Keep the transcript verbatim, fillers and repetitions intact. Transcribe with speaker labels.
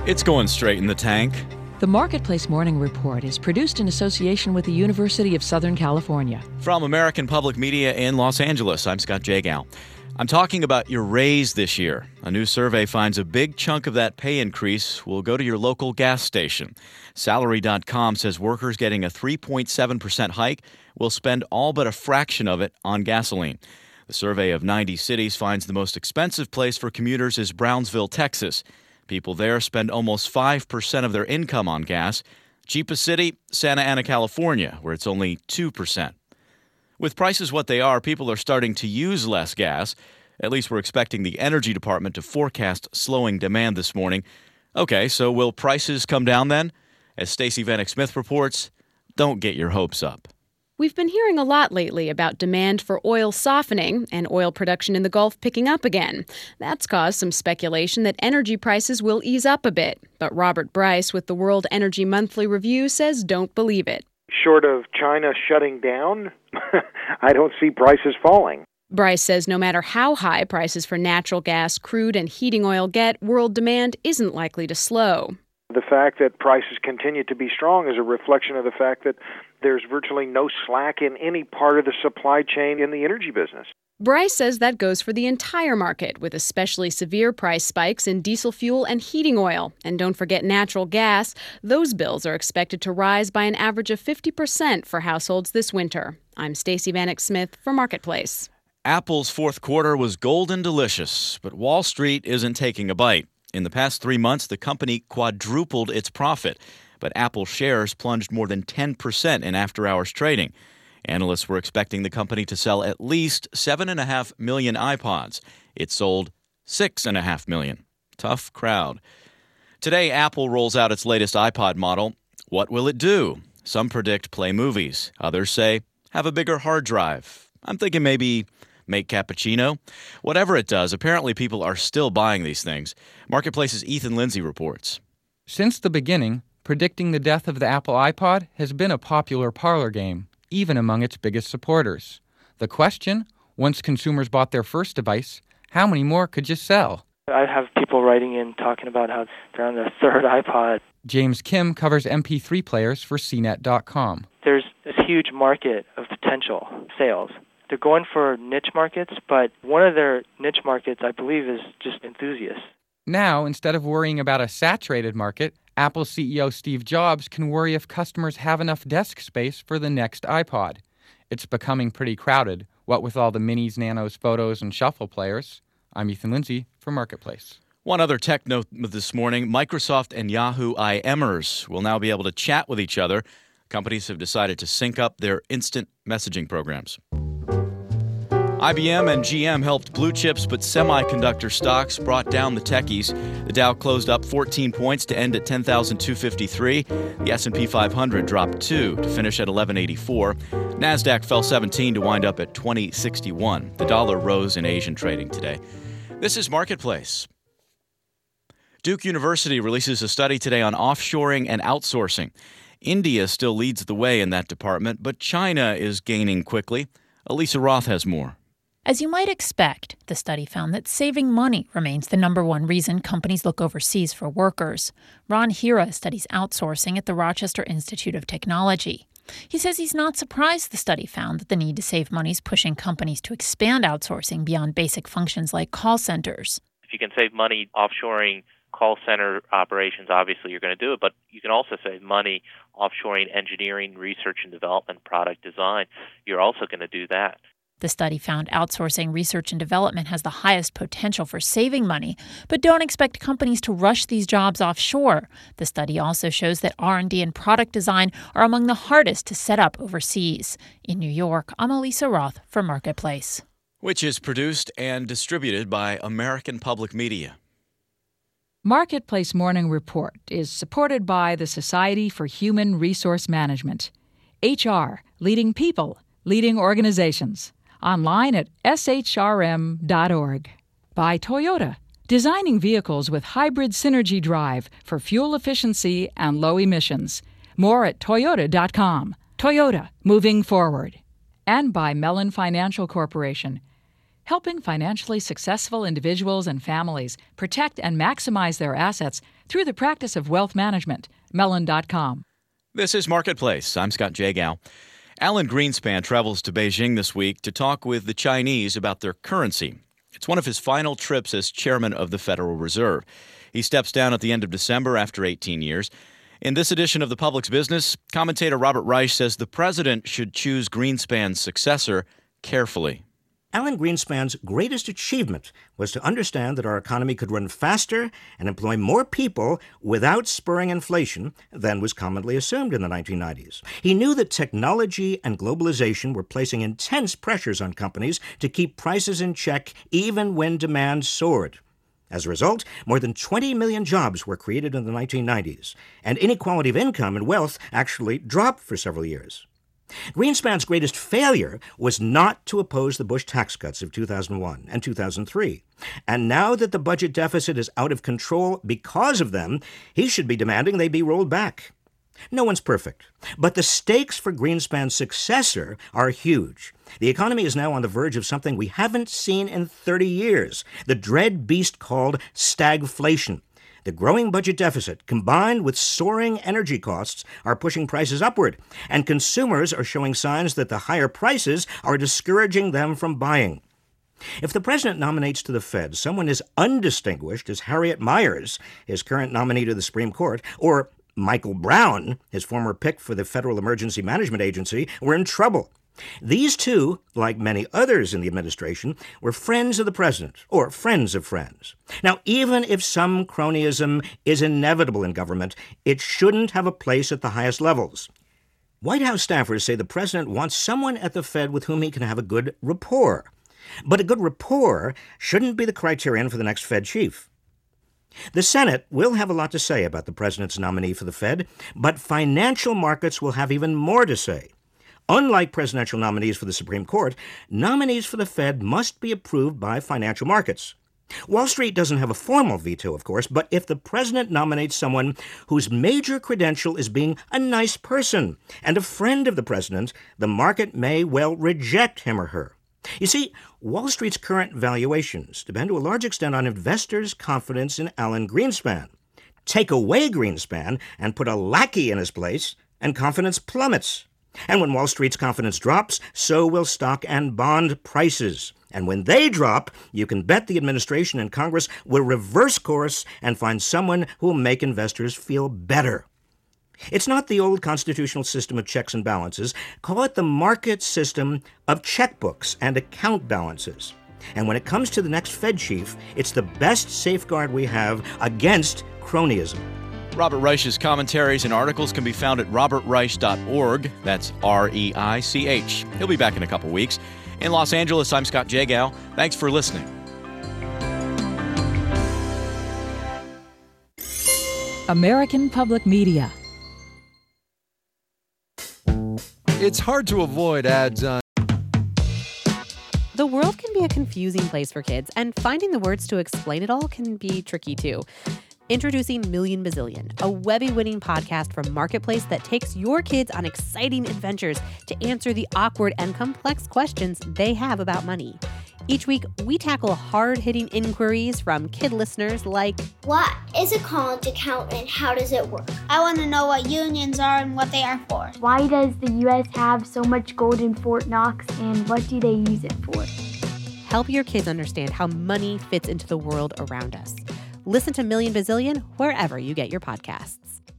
Speaker 1: It's going straight in the tank.
Speaker 2: The Marketplace Morning Report is produced in association with the University of Southern California.
Speaker 1: From American Public Media in Los Angeles, I'm Scott Jagow. I'm talking about your raise this year. A new survey finds a big chunk of that pay increase will go to your local gas station. Salary dot com says workers getting a three point seven percent hike will spend all but a fraction of it on gasoline. The survey of ninety cities finds the most expensive place for commuters is Brownsville, Texas. People there spend almost five percent of their income on gas. Cheapest city, Santa Ana, California, where it's only two percent. With prices what they are, people are starting to use less gas. At least we're expecting the Energy Department to forecast slowing demand this morning. Okay, so will prices come down then? As Stacey Vanek Smith reports, don't get your hopes up.
Speaker 3: We've been hearing a lot lately about demand for oil softening and oil production in the Gulf picking up again. That's caused some speculation that energy prices will ease up a bit. But Robert Bryce with the World Energy Monthly Review says don't believe it.
Speaker 4: Short of China shutting down, I don't see prices falling.
Speaker 3: Bryce says no matter how high prices for natural gas, crude, and heating oil get, world demand isn't likely to slow.
Speaker 4: The fact that prices continue to be strong is a reflection of the fact that there's virtually no slack in any part of the supply chain in the energy business.
Speaker 3: Bryce says that goes for the entire market, with especially severe price spikes in diesel fuel and heating oil. And don't forget natural gas. Those bills are expected to rise by an average of fifty percent for households this winter. I'm Stacey Vanek Smith for Marketplace.
Speaker 1: Apple's fourth quarter was golden delicious, but Wall Street isn't taking a bite. In the past three months, the company quadrupled its profit, but Apple shares plunged more than ten percent in after-hours trading. Analysts were expecting the company to sell at least seven point five million iPods. It sold six point five million. Tough crowd. Today, Apple rolls out its latest iPod model. What will it do? Some predict play movies. Others say have a bigger hard drive. I'm thinking maybe make cappuccino. Whatever it does, apparently people are still buying these things. Marketplace's Ethan Lindsay reports.
Speaker 5: Since the beginning, predicting the death of the Apple iPod has been a popular parlor game, even among its biggest supporters. The question, once consumers bought their first device, how many more could you sell?
Speaker 6: I have people writing in talking about how they're on their third iPod.
Speaker 5: James Kim covers M P three players for C net dot com.
Speaker 6: There's this huge market of potential sales. They're going for niche markets, but one of their niche markets, I believe, is just enthusiasts.
Speaker 5: Now, instead of worrying about a saturated market, Apple C E O Steve Jobs can worry if customers have enough desk space for the next iPod. It's becoming pretty crowded, what with all the minis, nanos, photos, and shuffle players. I'm Ethan Lindsay for Marketplace.
Speaker 1: One other tech note this morning, Microsoft and Yahoo IMers will now be able to chat with each other. Companies have decided to sync up their instant messaging programs. I B M and G M helped blue chips, but semiconductor stocks brought down the techies. The Dow closed up fourteen points to end at ten thousand two hundred fifty-three. The S and P five hundred dropped two to finish at eleven eighty-four. NASDAQ fell seventeen to wind up at twenty sixty-one. The dollar rose in Asian trading today. This is Marketplace. Duke University releases a study today on offshoring and outsourcing. India still leads the way in that department, but China is gaining quickly. Elisa Roth has more.
Speaker 7: As you might expect, the study found that saving money remains the number one reason companies look overseas for workers. Ron Hira studies outsourcing at the Rochester Institute of Technology. He says he's not surprised the study found that the need to save money is pushing companies to expand outsourcing beyond basic functions like call centers.
Speaker 8: If you can save money offshoring call center operations, obviously you're going to do it, but you can also save money offshoring engineering, research and development, product design. You're also going to do that.
Speaker 7: The study found outsourcing research and development has the highest potential for saving money, but don't expect companies to rush these jobs offshore. The study also shows that R and D and product design are among the hardest to set up overseas. In New York, I'm Elisa Roth for Marketplace.
Speaker 1: Which is produced and distributed by American Public Media.
Speaker 2: Marketplace Morning Report is supported by the Society for Human Resource Management. H R, leading people, leading organizations. Online at S H R M dot org. By Toyota, designing vehicles with hybrid synergy drive for fuel efficiency and low emissions. More at Toyota dot com. Toyota, moving forward. And by Mellon Financial Corporation. helping financially successful individuals and families protect and maximize their assets through the practice of wealth management. Mellon dot com.
Speaker 1: This is Marketplace. I'm Scott Jagow. Alan Greenspan travels to Beijing this week to talk with the Chinese about their currency. It's one of his final trips as chairman of the Federal Reserve. He steps down at the end of December after eighteen years. In this edition of The Public's Business, commentator Robert Reich says the president should choose Greenspan's successor carefully.
Speaker 9: Alan Greenspan's greatest achievement was to understand that our economy could run faster and employ more people without spurring inflation than was commonly assumed in the nineteen nineties. He knew that technology and globalization were placing intense pressures on companies to keep prices in check even when demand soared. As a result, more than twenty million jobs were created in the nineteen nineties, and inequality of income and wealth actually dropped for several years. Greenspan's greatest failure was not to oppose the Bush tax cuts of two thousand one and two thousand three. And now that the budget deficit is out of control because of them, he should be demanding they be rolled back. No one's perfect, but the stakes for Greenspan's successor are huge. The economy is now on the verge of something we haven't seen in thirty years, the dread beast called stagflation. The growing budget deficit, combined with soaring energy costs, are pushing prices upward, and consumers are showing signs that the higher prices are discouraging them from buying. If the president nominates to the Fed someone as undistinguished as Harriet Miers, his current nominee to the Supreme Court, or Michael Brown, his former pick for the Federal Emergency Management Agency, we're in trouble. These two, like many others in the administration, were friends of the president, or friends of friends. Now, even if some cronyism is inevitable in government, it shouldn't have a place at the highest levels. White House staffers say the president wants someone at the Fed with whom he can have a good rapport. But a good rapport shouldn't be the criterion for the next Fed chief. The Senate will have a lot to say about the president's nominee for the Fed, but financial markets will have even more to say. Unlike presidential nominees for the Supreme Court, nominees for the Fed must be approved by financial markets. Wall Street doesn't have a formal veto, of course, but if the president nominates someone whose major credential is being a nice person and a friend of the president, the market may well reject him or her. You see, Wall Street's current valuations depend to a large extent on investors' confidence in Alan Greenspan. Take away Greenspan and put a lackey in his place, and confidence plummets. And when Wall Street's confidence drops, so will stock and bond prices. And when they drop, you can bet the administration and Congress will reverse course and find someone who will make investors feel better. It's not the old constitutional system of checks and balances. Call it the market system of checkbooks and account balances. And when it comes to the next Fed chief, it's the best safeguard we have against cronyism.
Speaker 1: Robert Reich's commentaries and articles can be found at robert reich dot org. That's R E I C H. He'll be back in a couple weeks. In Los Angeles, I'm Scott Jagow. Thanks for listening.
Speaker 2: American Public Media.
Speaker 10: It's hard to avoid ads on.
Speaker 11: The world can be a confusing place for kids, and finding the words to explain it all can be tricky too. Introducing Million Bazillion, a Webby-winning podcast from Marketplace that takes your kids on exciting adventures to answer the awkward and complex questions they have about money. Each week, we tackle hard-hitting inquiries from kid listeners like,
Speaker 12: what is a college account and how does it work? I want to know what unions are and what they are for.
Speaker 13: Why does the U S have so much gold in Fort Knox and what do they use it for?
Speaker 11: Help your kids understand how money fits into the world around us. Listen to Million Bazillion wherever you get your podcasts.